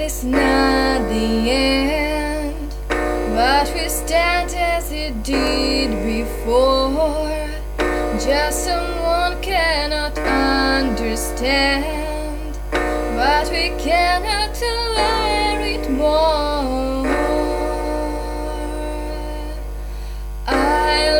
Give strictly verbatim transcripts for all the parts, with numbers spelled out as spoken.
is not the end, but we stand as it did before. Just someone cannot understand, but we cannot tolerate more. I'll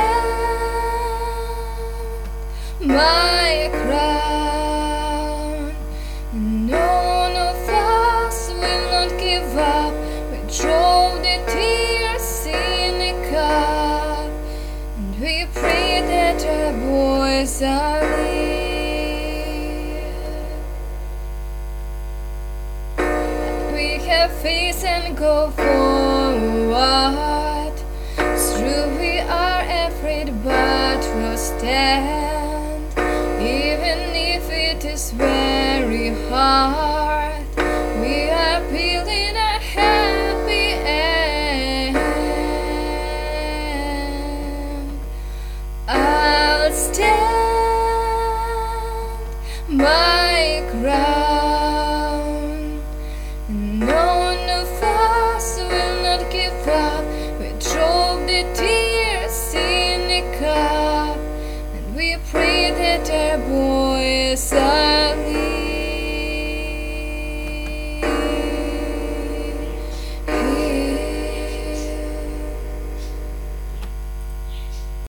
stand my crown, and none of us will not give up. We drove the tears in a cup, and we pray that our boys are live. We have faith and go forward. True, we are afraid, but we'll stand, even if it is very hard.